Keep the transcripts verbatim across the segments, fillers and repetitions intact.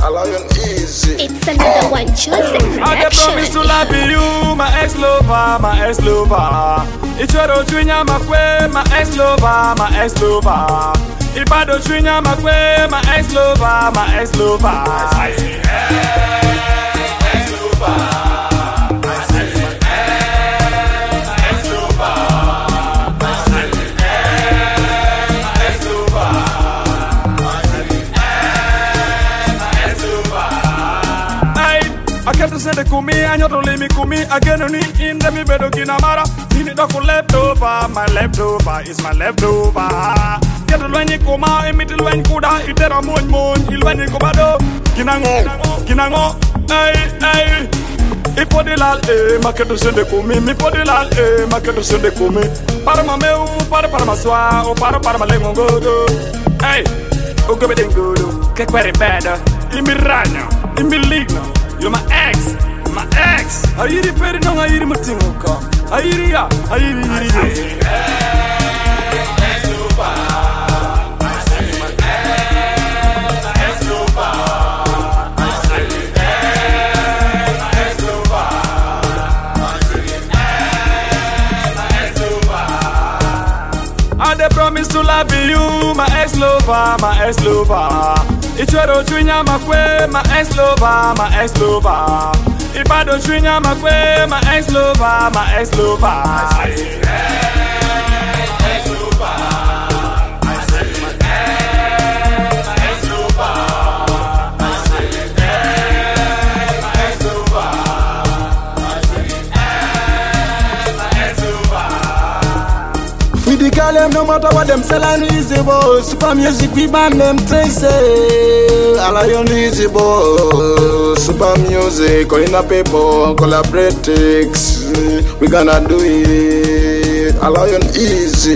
A lion easy. It's another one chosen I get promise to love you, my ex-lover, my ex-lover. Ichoro chwinya makwe, my ex-lover, my ex-lover. Ibado chwinya makwe, my ex-lover, my ex-lover. I say, hey, ex-lover. I can't send the kumi, I know to leave me kumi again and in the me bedo kinamara. You need to leftover, my leftover is my leftover. Get the when you come out, and middle when kuda, it era moon moon, il when you go bado. Kinango, kinango, ay, ay. If for the lal, eh, maketo send the kumi, me for the lal, eh, maketo send the kumi. Para ma meu, para para ma swa, o para para ma lengo godo. Hey, o go bedeng godo, que quere better. Imirano, imiligno. You're my ex, my ex. I hear you better know I hear you tingo come. I hear you, I hear you, I hear you. Ex-lover, I say my ex, my ex-lover. I say my ex-lover. I say my ex-lover. I dey promise to love you, my ex-lover, my ex-lover. Ichoro chwinya makwe, my ex-lover, my ex-lover. Ibado chwinya makwe, my ex-lover, my ex-lover. I say, hey, ex-lover. I say, hey, my ex-lover. I say, hey, my ex-lover. I say, hey, my ex-lover. We the girl them no matter what them sell and easy boy. Super music we ban them things say. A lion easy boy. Super music, calling up people, collaboratics. We gonna do it. A lion easy.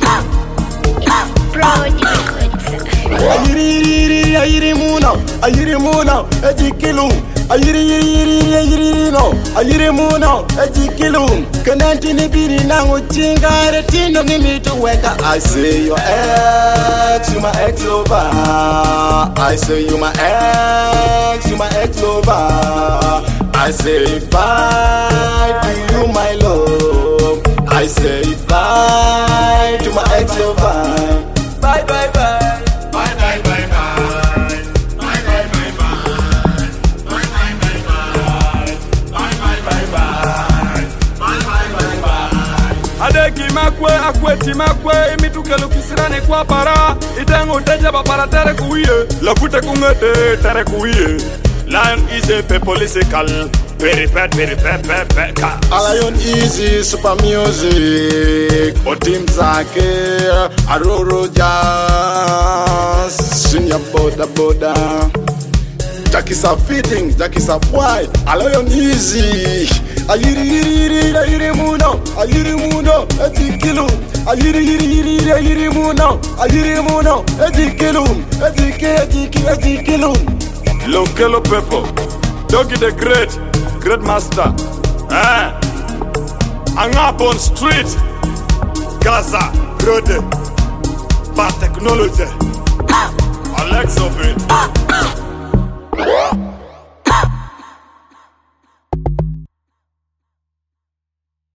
Ayiri ayiri muna, ayiri muna, ejikilu. Ayiri ayiri ayiri no, ayiri muna, ejikilu. Kananti ni biri na uchinga retino ngimi to weka. I say your ex, you my ex lover. I say you my ex, you my ex lover. I say bye to you my love. I say bye to my ex lover. Bye bye bye. Adeki makwe, akweti makwe, imituke lukisirane kwa para. Itengo teja papara tere kuye, lakute kungete tere kuye. Lion is a political, very bad, very bad, bad, bad car. A lion easy, super music. Otim zake, aroro jazz. Sunya boda boda. Jackie sa feeding, Jackie sa boy. A lion easy. Ayiri ayiri ayiri muno, ayiri muno, ejikilu. Ayiri ayiri ayiri muno, ayiri muno, ejikilu. Ejiki ejiki ejikilu. Lokelo people, Doggy the great, great master. Eh? Angapon street, Gaza, Rode, bad technology. Alex of it.